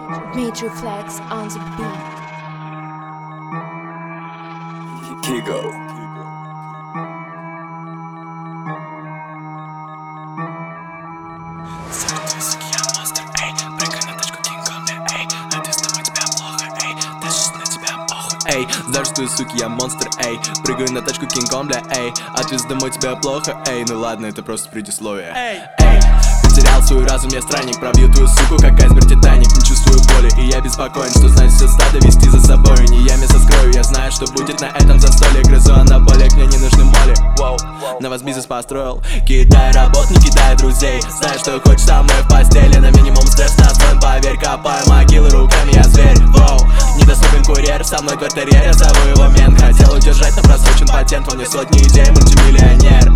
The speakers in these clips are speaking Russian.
Major Flex on the beat. Kigo. Эй, знаешь, что, суки, я монстр, эй. Прыгаю на тачку Кинг-Конг, бля, эй. Отвез домой, тебя плохо, эй. Ну ладно, это просто предисловие. Эй, потерял свой разум, я странник. Пробью твою суку, как айсберг Титаник. Не чувствую боли, и я беспокоен, что значит все стадо вести за собой. Не я мясо скрою, я знаю, что будет на этом застолье. Грызу анаболик, мне не нужны моли. Воу, на вас бизнес построил. Кидай работ, не кидай друзей. Знаешь, что хочешь со мной в постели. На минимум стресс настроен, поверь. Копаю могилы руками, я зверь. Воу, недоступен курьер, со мной квартирьер. Я зову его мент, хотел удержать, но просрочен патент. Он мне сотни идей, мультимиллионер.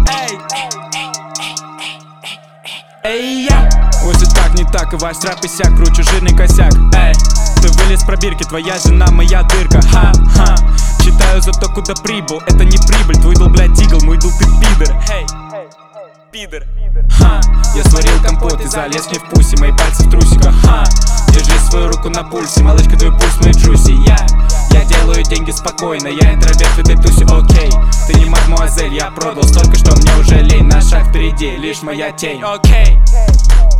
Эй, я! Ось и так, не так, и ваш трап иссяк, кручу жирный косяк. Эй, ты вылез с пробирки, твоя жена моя дырка. Ха-ха, читаю зато куда прибыл, это не прибыль. Твой дол, блядь, игл, мой дол, ты пидор. Эй, пидор. Ха, я сварил компот и залез мне в пуси, мои пальцы в трусиках. Ха, держи свою руку на пульсе, малышка, твой пульс, мой джуси. Я делаю деньги спокойно, я интроверт в этой тусе, окей. Ты не мадмуазель, я продал столько, что мне уже лень. На шаг впереди, лишь моя тень, окей.